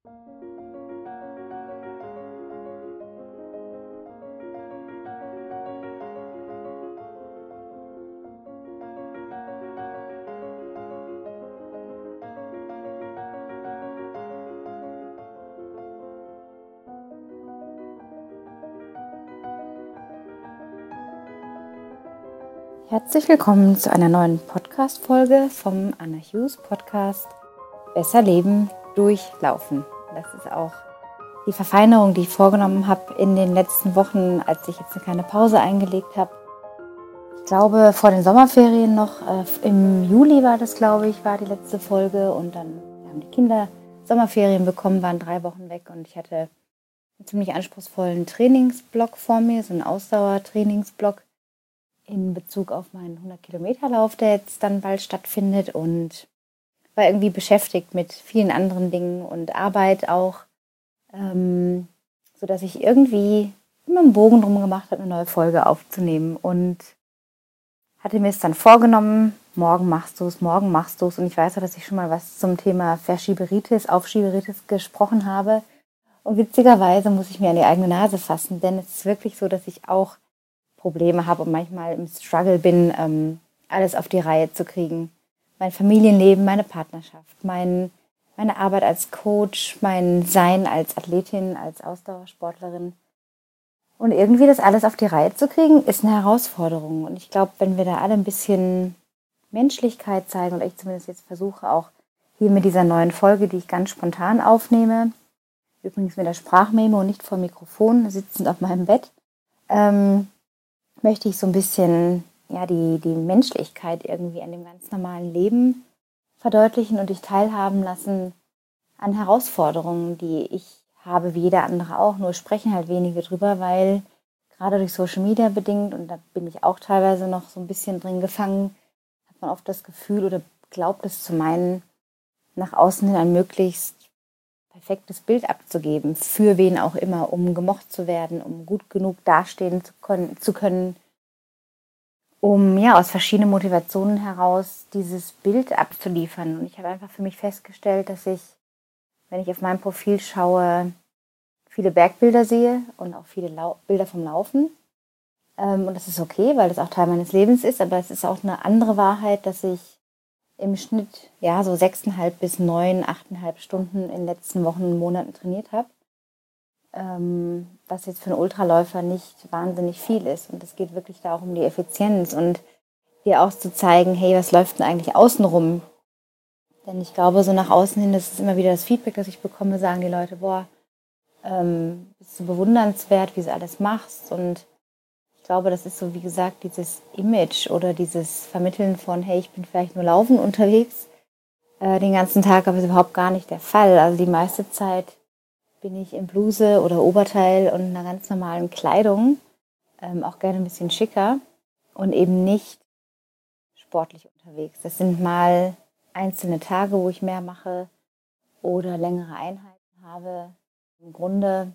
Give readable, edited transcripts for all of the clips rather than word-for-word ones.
Herzlich willkommen zu einer neuen Podcast-Folge vom Anna Hughes Podcast Besser Leben durchlaufen. Das ist auch die Verfeinerung, die ich vorgenommen habe in den letzten Wochen, als ich jetzt eine kleine Pause eingelegt habe. Ich glaube, vor den Sommerferien noch, im Juli war das, glaube ich, war die letzte Folge. Und dann haben die Kinder Sommerferien bekommen, waren 3 Wochen weg. Und ich hatte einen ziemlich anspruchsvollen Trainingsblock vor mir, so einen Ausdauertrainingsblock in Bezug auf meinen 100-Kilometer-Lauf, der jetzt dann bald stattfindet, und war irgendwie beschäftigt mit vielen anderen Dingen und Arbeit auch, sodass ich irgendwie immer einen Bogen drum gemacht habe, eine neue Folge aufzunehmen, und hatte mir es dann vorgenommen, morgen machst du es. Und ich weiß auch, dass ich schon mal was zum Thema Aufschieberitis gesprochen habe. Und witzigerweise muss ich mir an die eigene Nase fassen, denn es ist wirklich so, dass ich auch Probleme habe und manchmal im Struggle bin, alles auf die Reihe zu kriegen. Mein Familienleben, meine Partnerschaft, meine Arbeit als Coach, mein Sein als Athletin, als Ausdauersportlerin. Und irgendwie das alles auf die Reihe zu kriegen, ist eine Herausforderung. Und ich glaube, wenn wir da alle ein bisschen Menschlichkeit zeigen, und ich zumindest jetzt versuche, auch hier mit dieser neuen Folge, die ich ganz spontan aufnehme, übrigens mit der Sprachmemo und nicht vor Mikrofon, sitzend auf meinem Bett, möchte ich so ein bisschen die Menschlichkeit irgendwie an dem ganz normalen Leben verdeutlichen und dich teilhaben lassen an Herausforderungen, die ich habe, wie jeder andere auch. Nur sprechen halt wenige drüber, weil gerade durch Social Media bedingt, und da bin ich auch teilweise noch so ein bisschen drin gefangen, hat man oft das Gefühl oder glaubt es zu meinen, nach außen hin ein möglichst perfektes Bild abzugeben, für wen auch immer, um gemocht zu werden, um gut genug dastehen zu können, um aus verschiedenen Motivationen heraus dieses Bild abzuliefern. Und ich habe einfach für mich festgestellt, dass ich, wenn ich auf mein Profil schaue, viele Bergbilder sehe und auch viele Bilder vom Laufen. Und das ist okay, weil das auch Teil meines Lebens ist, aber es ist auch eine andere Wahrheit, dass ich im Schnitt so 6,5 bis 9, 8,5 Stunden in den letzten Wochen und Monaten trainiert habe. Was jetzt für einen Ultraläufer nicht wahnsinnig viel ist. Und es geht wirklich da auch um die Effizienz und dir auch zu zeigen, hey, was läuft denn eigentlich außenrum? Denn ich glaube, so nach außen hin, das ist immer wieder das Feedback, das ich bekomme, sagen die Leute, boah, bist du bewundernswert, wie du alles machst. Und ich glaube, das ist so, wie gesagt, dieses Image oder dieses Vermitteln von, hey, ich bin vielleicht nur laufend unterwegs den ganzen Tag, aber das ist überhaupt gar nicht der Fall. Also die meiste Zeit bin ich in Bluse oder Oberteil und einer ganz normalen Kleidung, auch gerne ein bisschen schicker und eben nicht sportlich unterwegs. Das sind mal einzelne Tage, wo ich mehr mache oder längere Einheiten habe. Im Grunde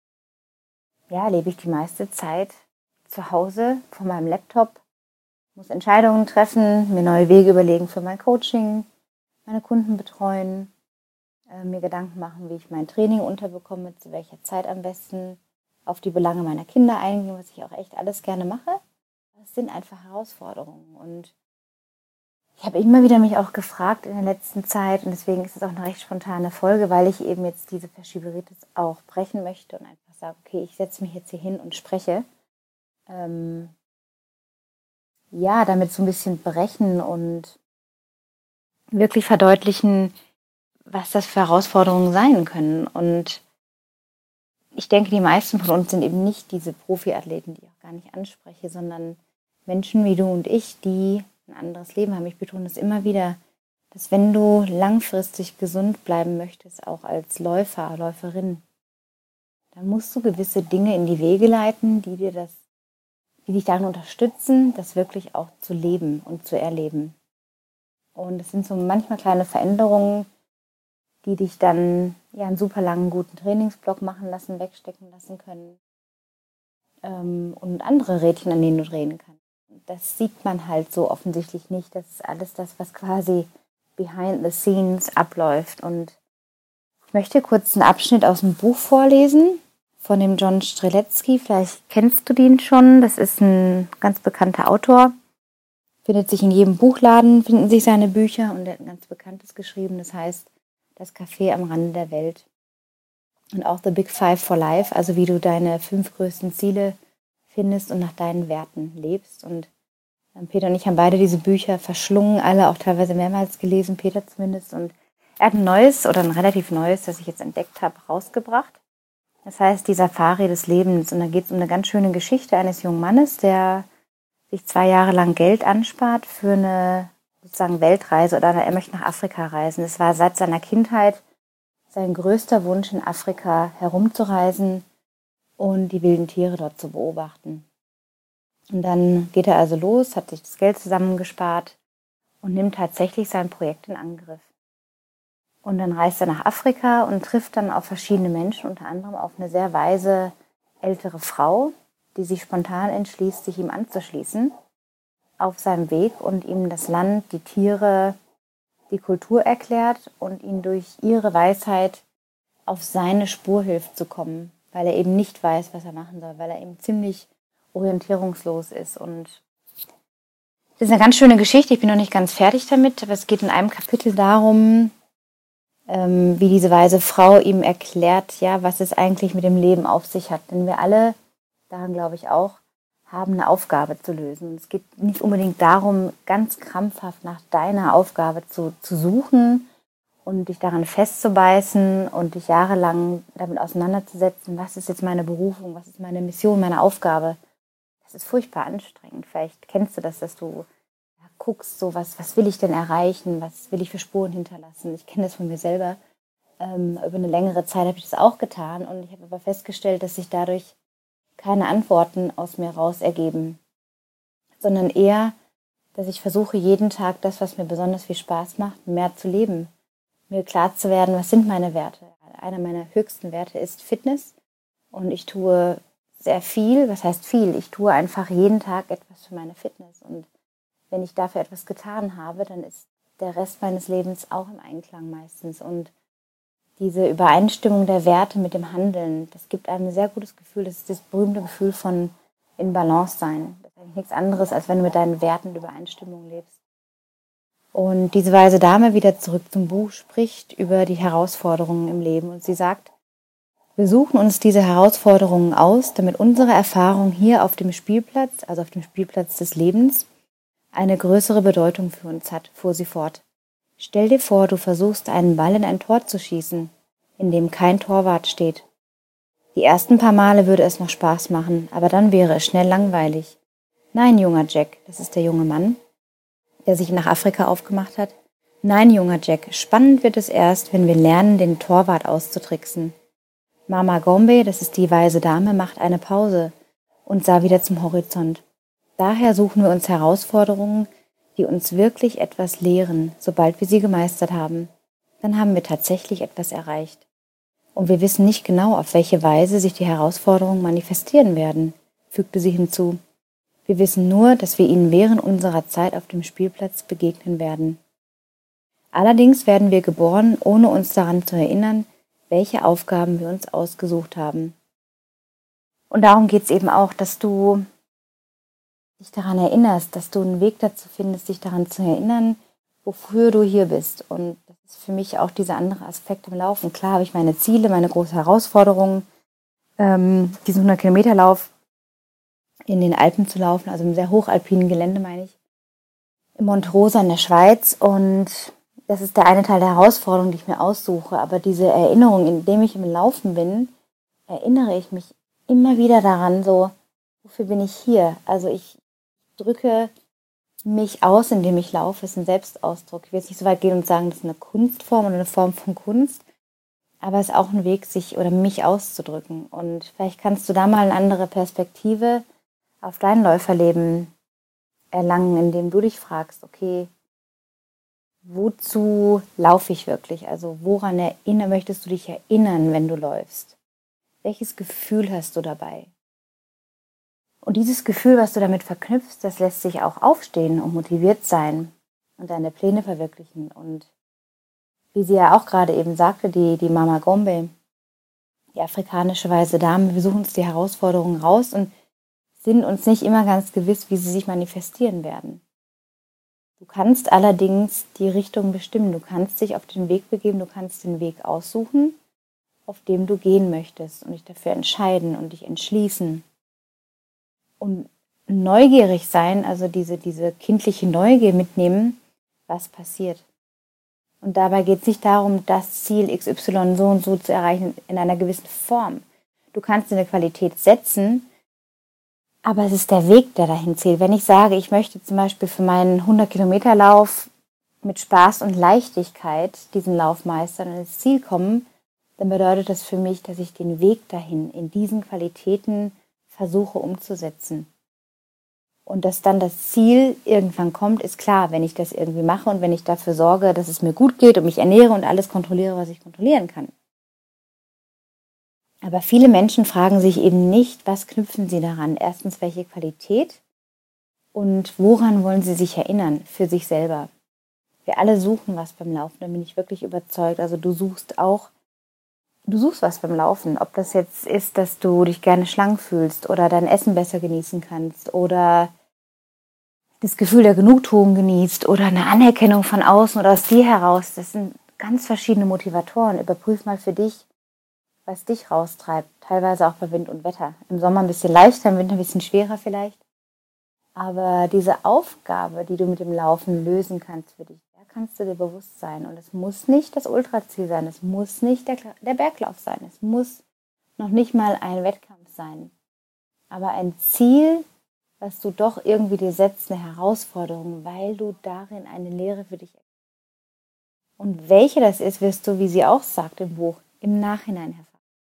lebe ich die meiste Zeit zu Hause vor meinem Laptop, muss Entscheidungen treffen, mir neue Wege überlegen für mein Coaching, meine Kunden betreuen, mir Gedanken machen, wie ich mein Training unterbekomme, zu welcher Zeit am besten, auf die Belange meiner Kinder eingehen, was ich auch echt alles gerne mache. Das sind einfach Herausforderungen. Und ich habe immer wieder mich auch gefragt in der letzten Zeit, und deswegen ist es auch eine recht spontane Folge, weil ich eben jetzt diese Verschieberitis auch brechen möchte und einfach sage, okay, ich setze mich jetzt hier hin und spreche. Damit so ein bisschen brechen und wirklich verdeutlichen, was das für Herausforderungen sein können. Und ich denke, die meisten von uns sind eben nicht diese Profiathleten, die ich auch gar nicht anspreche, sondern Menschen wie du und ich, die ein anderes Leben haben. Ich betone das immer wieder, dass wenn du langfristig gesund bleiben möchtest, auch als Läufer, Läuferin, dann musst du gewisse Dinge in die Wege leiten, die dich darin unterstützen, das wirklich auch zu leben und zu erleben. Und es sind so manchmal kleine Veränderungen, die dich dann einen super langen, guten Trainingsblock machen lassen, wegstecken lassen können. Und andere Rädchen, an denen du drehen kannst. Das sieht man halt so offensichtlich nicht. Das ist alles das, was quasi behind the scenes abläuft. Und Ich möchte kurz einen Abschnitt aus dem Buch vorlesen von dem John Streletzky. Vielleicht kennst du den schon. Das ist ein ganz bekannter Autor. Findet sich in jedem Buchladen, finden sich seine Bücher. Und er hat ein ganz bekanntes geschrieben. Das heißt, Das Café am Rande der Welt. Und auch The Big Five for Life, also wie du deine 5 größten Ziele findest und nach deinen Werten lebst. Und Peter und ich haben beide diese Bücher verschlungen, alle auch teilweise mehrmals gelesen, Peter zumindest. Und er hat ein neues oder ein relativ neues, das ich jetzt entdeckt habe, rausgebracht. Das heißt, die Safari des Lebens. Und da geht es um eine ganz schöne Geschichte eines jungen Mannes, der sich 2 Jahre lang Geld anspart für eine sozusagen Weltreise oder er möchte nach Afrika reisen. Es war seit seiner Kindheit sein größter Wunsch, in Afrika herumzureisen und die wilden Tiere dort zu beobachten. Und dann geht er also los, hat sich das Geld zusammengespart und nimmt tatsächlich sein Projekt in Angriff. Und dann reist er nach Afrika und trifft dann auf verschiedene Menschen, unter anderem auf eine sehr weise ältere Frau, die sich spontan entschließt, sich ihm anzuschließen auf seinem Weg und ihm das Land, die Tiere, die Kultur erklärt und ihn durch ihre Weisheit auf seine Spur hilft zu kommen, weil er eben nicht weiß, was er machen soll, weil er eben ziemlich orientierungslos ist. Und das ist eine ganz schöne Geschichte, ich bin noch nicht ganz fertig damit, aber es geht in einem Kapitel darum, wie diese weise Frau ihm erklärt, ja, was es eigentlich mit dem Leben auf sich hat. Denn wir alle, daran glaube ich auch, haben eine Aufgabe zu lösen. Es geht nicht unbedingt darum, ganz krampfhaft nach deiner Aufgabe zu suchen und dich daran festzubeißen und dich jahrelang damit auseinanderzusetzen, was ist jetzt meine Berufung, was ist meine Mission, meine Aufgabe. Das ist furchtbar anstrengend. Vielleicht kennst du das, dass du guckst, so was will ich denn erreichen, was will ich für Spuren hinterlassen. Ich kenne das von mir selber. Über eine längere Zeit habe ich das auch getan und ich habe aber festgestellt, dass sich dadurch keine Antworten aus mir raus ergeben, sondern eher, dass ich versuche, jeden Tag das, was mir besonders viel Spaß macht, mehr zu leben. Mir klar zu werden, was sind meine Werte. Einer meiner höchsten Werte ist Fitness und ich tue sehr viel. Was heißt viel? Ich tue einfach jeden Tag etwas für meine Fitness und wenn ich dafür etwas getan habe, dann ist der Rest meines Lebens auch im Einklang meistens. Und diese Übereinstimmung der Werte mit dem Handeln, das gibt einem ein sehr gutes Gefühl. Das ist das berühmte Gefühl von in Balance sein. Das ist eigentlich nichts anderes, als wenn du mit deinen Werten in Übereinstimmung lebst. Und diese weise Dame, wieder zurück zum Buch, spricht über die Herausforderungen im Leben. Und sie sagt, wir suchen uns diese Herausforderungen aus, damit unsere Erfahrung hier auf dem Spielplatz, also auf dem Spielplatz des Lebens, eine größere Bedeutung für uns hat, fuhr sie fort. Stell dir vor, du versuchst einen Ball in ein Tor zu schießen, in dem kein Torwart steht. Die ersten paar Male würde es noch Spaß machen, aber dann wäre es schnell langweilig. Nein, junger Jack, das ist der junge Mann, der sich nach Afrika aufgemacht hat. Nein, junger Jack, spannend wird es erst, wenn wir lernen, den Torwart auszutricksen. Mama Gombe, das ist die weise Dame, macht eine Pause und sah wieder zum Horizont. Daher suchen wir uns Herausforderungen, die uns wirklich etwas lehren, sobald wir sie gemeistert haben. Dann haben wir tatsächlich etwas erreicht. Und wir wissen nicht genau, auf welche Weise sich die Herausforderungen manifestieren werden, fügte sie hinzu. Wir wissen nur, dass wir ihnen während unserer Zeit auf dem Spielplatz begegnen werden. Allerdings werden wir geboren, ohne uns daran zu erinnern, welche Aufgaben wir uns ausgesucht haben. Und darum geht es eben auch, dass du dich daran erinnerst, dass du einen Weg dazu findest, dich daran zu erinnern, wofür du hier bist. Und das ist für mich auch dieser andere Aspekt im Laufen. Klar habe ich meine Ziele, meine große Herausforderung, diesen 100-Kilometer-Lauf in den Alpen zu laufen, also im sehr hochalpinen Gelände, meine ich, in Monte-Rosa in der Schweiz. Und das ist der eine Teil der Herausforderung, die ich mir aussuche. Aber diese Erinnerung, indem ich im Laufen bin, erinnere ich mich immer wieder daran, so, wofür bin ich hier? Also ich drücke mich aus, indem ich laufe, ist ein Selbstausdruck. Ich will jetzt nicht so weit gehen und sagen, das ist eine Kunstform oder eine Form von Kunst, aber es ist auch ein Weg, sich oder mich auszudrücken. Und vielleicht kannst du da mal eine andere Perspektive auf dein Läuferleben erlangen, indem du dich fragst, okay, wozu laufe ich wirklich? Also woran möchtest du dich erinnern, wenn du läufst? Welches Gefühl hast du dabei? Und dieses Gefühl, was du damit verknüpfst, das lässt sich auch aufstehen und motiviert sein und deine Pläne verwirklichen. Und wie sie ja auch gerade eben sagte, die Mama Gombe, die afrikanische weiße Dame, wir suchen uns die Herausforderungen raus und sind uns nicht immer ganz gewiss, wie sie sich manifestieren werden. Du kannst allerdings die Richtung bestimmen, du kannst dich auf den Weg begeben, du kannst den Weg aussuchen, auf dem du gehen möchtest und dich dafür entscheiden und dich entschließen. Und neugierig sein, also diese kindliche Neugier mitnehmen, was passiert. Und dabei geht es nicht darum, das Ziel XY so und so zu erreichen in einer gewissen Form. Du kannst eine Qualität setzen, aber es ist der Weg, der dahin zählt. Wenn ich sage, ich möchte zum Beispiel für meinen 100-Kilometer-Lauf mit Spaß und Leichtigkeit diesen Lauf meistern und ins Ziel kommen, dann bedeutet das für mich, dass ich den Weg dahin in diesen Qualitäten versuche umzusetzen. Und dass dann das Ziel irgendwann kommt, ist klar, wenn ich das irgendwie mache und wenn ich dafür sorge, dass es mir gut geht und mich ernähre und alles kontrolliere, was ich kontrollieren kann. Aber viele Menschen fragen sich eben nicht, was knüpfen sie daran? Erstens, welche Qualität und woran wollen sie sich erinnern für sich selber? Wir alle suchen was beim Laufen, da bin ich wirklich überzeugt. Also du suchst was beim Laufen. Ob das jetzt ist, dass du dich gerne schlank fühlst oder dein Essen besser genießen kannst oder das Gefühl der Genugtuung genießt oder eine Anerkennung von außen oder aus dir heraus. Das sind ganz verschiedene Motivatoren. Überprüf mal für dich, was dich raustreibt. Teilweise auch bei Wind und Wetter. Im Sommer ein bisschen leichter, im Winter ein bisschen schwerer vielleicht. Aber diese Aufgabe, die du mit dem Laufen lösen kannst für dich, da kannst du dir bewusst sein. Und es muss nicht das Ultraziel sein, es muss nicht der Berglauf sein, es muss noch nicht mal ein Wettkampf sein. Aber ein Ziel, was du doch irgendwie dir setzt, eine Herausforderung, weil du darin eine Lehre für dich erkennst. Und welche das ist, wirst du, wie sie auch sagt im Buch, im Nachhinein erfahren.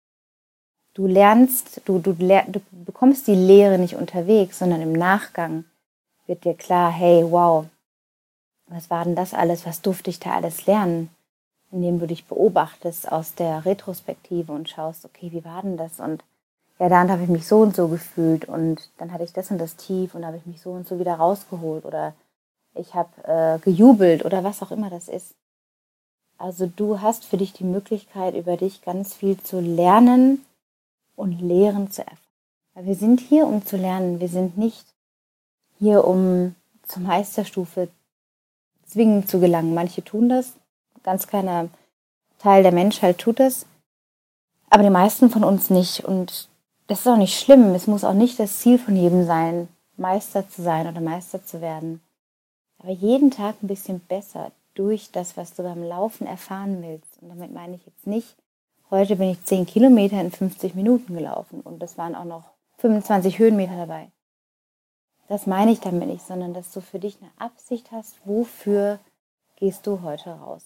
Du lernst, du bekommst die Lehre nicht unterwegs, sondern im Nachgang wird dir klar, hey, wow, was war denn das alles, was durfte ich da alles lernen? Indem du dich beobachtest aus der Retrospektive und schaust, okay, wie war denn das? Und ja, dann habe ich mich so und so gefühlt und dann hatte ich das und das Tief und habe ich mich so und so wieder rausgeholt oder ich habe gejubelt oder was auch immer das ist. Also du hast für dich die Möglichkeit, über dich ganz viel zu lernen und Lehren zu erfahren. Weil wir sind hier, um zu lernen. Wir sind nicht hier, um zur Meisterstufe zwingend zu gelangen. Manche tun das, ein ganz kleiner Teil der Menschheit tut das, aber die meisten von uns nicht. Und das ist auch nicht schlimm. Es muss auch nicht das Ziel von jedem sein, Meister zu sein oder Meister zu werden. Aber jeden Tag ein bisschen besser durch das, was du beim Laufen erfahren willst. Und damit meine ich jetzt nicht, heute bin ich 10 Kilometer in 50 Minuten gelaufen und das waren auch noch 25 Höhenmeter dabei. Das meine ich damit nicht, sondern dass du für dich eine Absicht hast, wofür gehst du heute raus.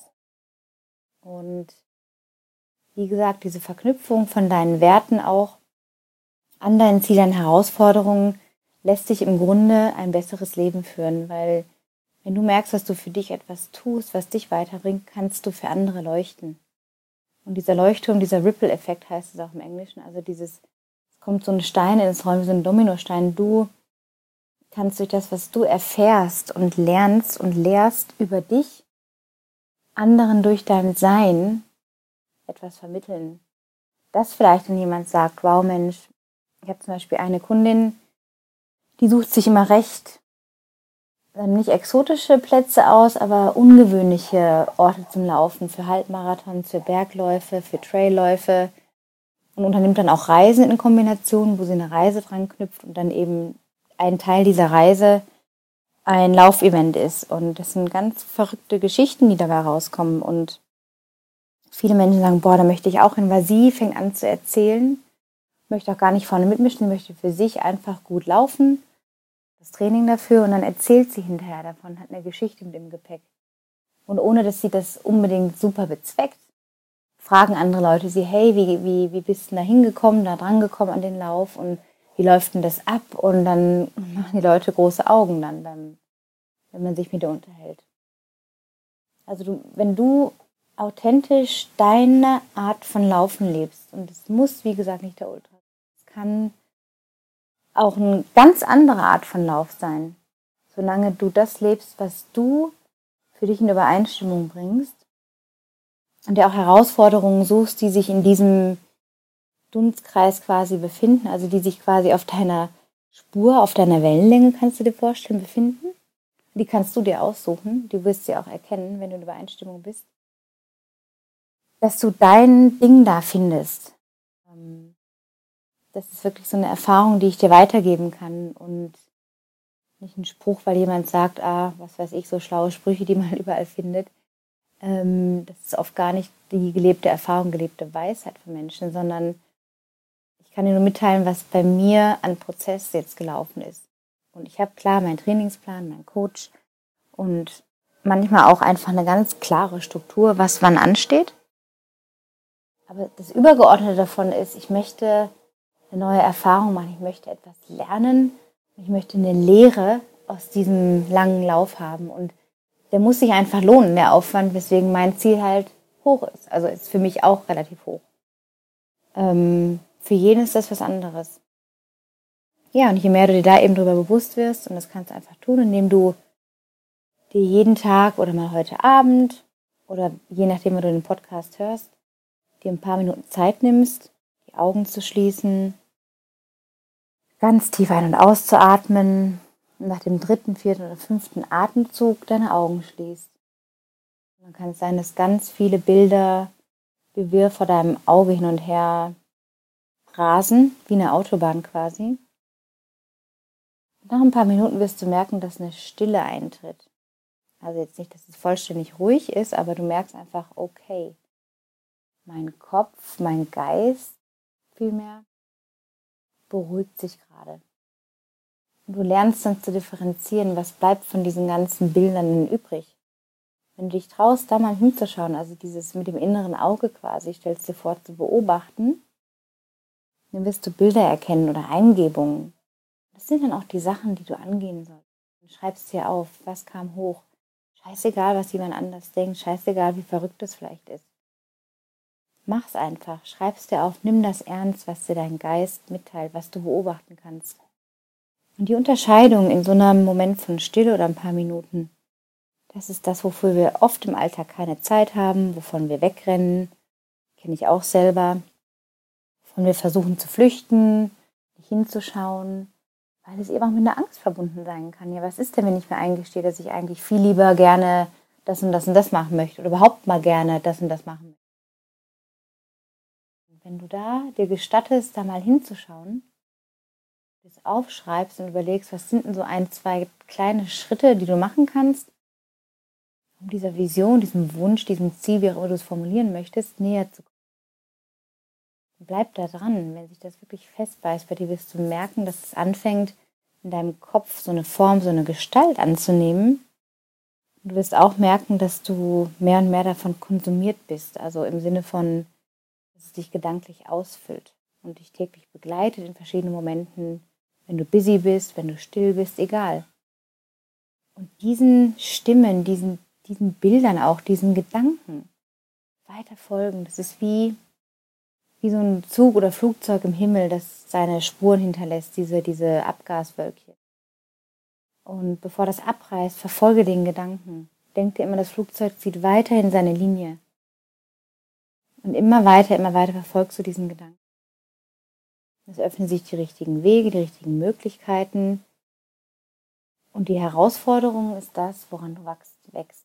Und wie gesagt, diese Verknüpfung von deinen Werten auch an deinen Zielen, Herausforderungen lässt dich im Grunde ein besseres Leben führen, weil wenn du merkst, dass du für dich etwas tust, was dich weiterbringt, kannst du für andere leuchten. Und dieser Leuchtturm, dieser Ripple-Effekt heißt es auch im Englischen, also es kommt so ein Stein ins Rollen, wie so ein Dominostein. Du kannst durch das, was du erfährst und lernst und lehrst über dich, anderen durch dein Sein etwas vermitteln. Dass vielleicht dann jemand sagt, wow Mensch, ich habe zum Beispiel eine Kundin, die sucht sich immer recht nicht exotische Plätze aus, aber ungewöhnliche Orte zum Laufen für Halbmarathons, für Bergläufe, für Trailläufe und unternimmt dann auch Reisen in Kombination, wo sie eine Reise dran knüpft und dann eben ein Teil dieser Reise ein Laufevent ist. Und das sind ganz verrückte Geschichten, die dabei rauskommen. Und viele Menschen sagen, boah, da möchte ich auch hin, weil sie fängt an zu erzählen, möchte auch gar nicht vorne mitmischen, möchte für sich einfach gut laufen, das Training dafür und dann erzählt sie hinterher davon, hat eine Geschichte mit im Gepäck. Und ohne, dass sie das unbedingt super bezweckt, fragen andere Leute sie, hey, wie bist du da hingekommen, da dran gekommen an den Lauf und wie läuft denn das ab? Und dann machen die Leute große Augen dann, wenn man sich mit ihr unterhält. Also wenn du authentisch deine Art von Laufen lebst, und es muss, wie gesagt, nicht der Ultra, es kann auch eine ganz andere Art von Lauf sein, solange du das lebst, was du für dich in Übereinstimmung bringst, und dir auch Herausforderungen suchst, die sich in diesem Dunstkreis quasi befinden, also die sich quasi auf deiner Spur, auf deiner Wellenlänge, kannst du dir vorstellen, befinden. Die kannst du dir aussuchen, du wirst sie auch erkennen, wenn du in Übereinstimmung bist, dass du dein Ding da findest. Das ist wirklich so eine Erfahrung, die ich dir weitergeben kann und nicht ein Spruch, weil jemand sagt, was weiß ich, so schlaue Sprüche, die man überall findet. Das ist oft gar nicht die gelebte Erfahrung, gelebte Weisheit von Menschen, sondern ich kann dir nur mitteilen, was bei mir an Prozess jetzt gelaufen ist. Und ich habe klar meinen Trainingsplan, meinen Coach und manchmal auch einfach eine ganz klare Struktur, was wann ansteht. Aber das Übergeordnete davon ist, ich möchte eine neue Erfahrung machen, ich möchte etwas lernen, ich möchte eine Lehre aus diesem langen Lauf haben. Und der muss sich einfach lohnen, der Aufwand, weswegen mein Ziel halt hoch ist. Also ist für mich auch relativ hoch. Für jeden ist das was anderes. Ja, und je mehr du dir da eben drüber bewusst wirst, und das kannst du einfach tun, indem du dir jeden Tag oder mal heute Abend oder je nachdem, wo du den Podcast hörst, dir ein paar Minuten Zeit nimmst, die Augen zu schließen, ganz tief ein- und auszuatmen und nach dem 3., 4. oder 5. Atemzug deine Augen schließt. Und dann kann es sein, dass ganz viele Bilder wie wir vor deinem Auge hin und her rasen, wie eine Autobahn quasi. Und nach ein paar Minuten wirst du merken, dass eine Stille eintritt. Also jetzt nicht, dass es vollständig ruhig ist, aber du merkst einfach, okay, mein Kopf, mein Geist vielmehr beruhigt sich gerade. Und du lernst dann zu differenzieren, was bleibt von diesen ganzen Bildern übrig. Wenn du dich traust, da mal hinzuschauen, also dieses mit dem inneren Auge quasi, stellst dir vor, zu beobachten, dann wirst du Bilder erkennen oder Eingebungen. Das sind dann auch die Sachen, die du angehen sollst. Du schreibst dir auf, was kam hoch. Scheißegal, was jemand anders denkt, scheißegal, wie verrückt es vielleicht ist. Mach's einfach, schreib's dir auf, nimm das ernst, was dir dein Geist mitteilt, was du beobachten kannst. Und die Unterscheidung in so einem Moment von Stille oder ein paar Minuten, das ist das, wofür wir oft im Alltag keine Zeit haben, wovon wir wegrennen, kenne ich auch selber, wovon wir versuchen zu flüchten, nicht hinzuschauen, weil es eben auch mit einer Angst verbunden sein kann. Ja, was ist denn, wenn ich mir eingestehe, dass ich eigentlich viel lieber gerne das und das und das machen möchte oder überhaupt mal gerne das und das machen möchte? Und wenn du da dir gestattest, da mal hinzuschauen, das aufschreibst und überlegst, was sind denn so 1, 2 kleine Schritte, die du machen kannst, um dieser Vision, diesem Wunsch, diesem Ziel, wie auch immer du es formulieren möchtest, näher zu kommen. Bleib da dran. Wenn sich das wirklich festbeißt bei dir, wirst du merken, dass es anfängt, in deinem Kopf so eine Form, so eine Gestalt anzunehmen. Und du wirst auch merken, dass du mehr und mehr davon konsumiert bist. Also im Sinne von, dass es dich gedanklich ausfüllt und dich täglich begleitet in verschiedenen Momenten, wenn du busy bist, wenn du still bist, egal. Und diesen Stimmen, diesen Bildern auch, diesen Gedanken weiter folgen, das ist wie so ein Zug oder Flugzeug im Himmel, das seine Spuren hinterlässt, diese Abgaswölkchen. Und bevor das abreißt, verfolge den Gedanken. Denk dir immer, das Flugzeug zieht weiterhin seine Linie. Und immer weiter verfolgst du diesen Gedanken. Es öffnen sich die richtigen Wege, die richtigen Möglichkeiten. Und die Herausforderung ist das, woran du wächst.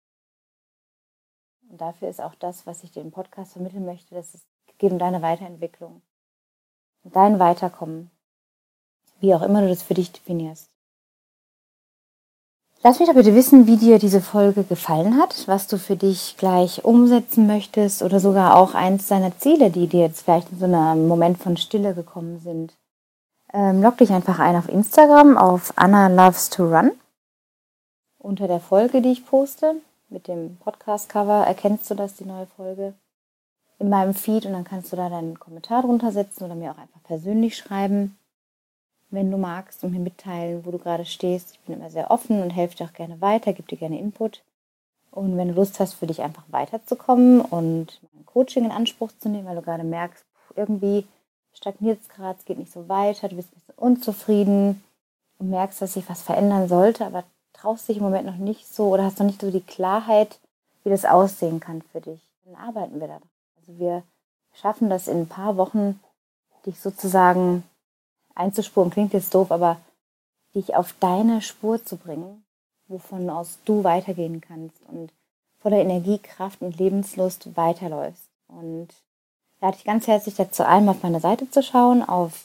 Und dafür ist auch das, was ich dir im Podcast vermitteln möchte, dass es geht um deine Weiterentwicklung. Um dein Weiterkommen. Wie auch immer du das für dich definierst. Lass mich doch bitte wissen, wie dir diese Folge gefallen hat, was du für dich gleich umsetzen möchtest oder sogar auch eins deiner Ziele, die dir jetzt vielleicht in so einem Moment von Stille gekommen sind. Log dich einfach ein auf Instagram auf Anna Loves to Run. Unter der Folge, die ich poste, mit dem Podcast-Cover, erkennst du das, die neue Folge, in meinem Feed und dann kannst du da deinen Kommentar drunter setzen oder mir auch einfach persönlich schreiben, wenn du magst und mir mitteilen, wo du gerade stehst. Ich bin immer sehr offen und helfe dir auch gerne weiter, gebe dir gerne Input. Und wenn du Lust hast, für dich einfach weiterzukommen und mein Coaching in Anspruch zu nehmen, weil du gerade merkst, irgendwie stagniert es gerade, es geht nicht so weiter, du bist ein bisschen unzufrieden und merkst, dass sich was verändern sollte, aber traust dich im Moment noch nicht so oder hast noch nicht so die Klarheit, wie das aussehen kann für dich. dann arbeiten wir daran. Also wir schaffen das in ein paar Wochen, dich sozusagen einzuspuren, klingt jetzt doof, aber dich auf deine Spur zu bringen, wovon aus du weitergehen kannst und voller Energie, Kraft und Lebenslust weiterläufst. Und lade dich ganz herzlich dazu ein, auf meine Seite zu schauen, auf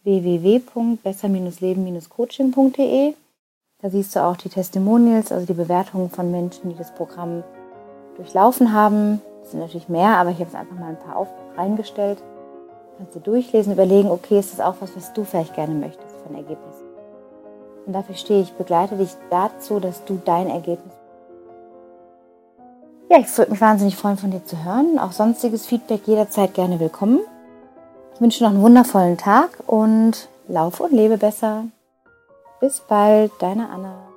www.besser-leben-coaching.de. Da siehst du auch die Testimonials, also die Bewertungen von Menschen, die das Programm durchlaufen haben. Das sind natürlich mehr, aber ich habe jetzt einfach mal ein paar reingestellt. Kannst du durchlesen, überlegen, okay, ist das auch was du vielleicht gerne möchtest von Ergebnissen. Und dafür stehe ich, begleite dich dazu, dass du dein Ergebnis. Ja, ich würde mich wahnsinnig freuen, von dir zu hören. Auch sonstiges Feedback jederzeit gerne willkommen. Ich wünsche noch einen wundervollen Tag und laufe und lebe besser. Bis bald, deine Anna.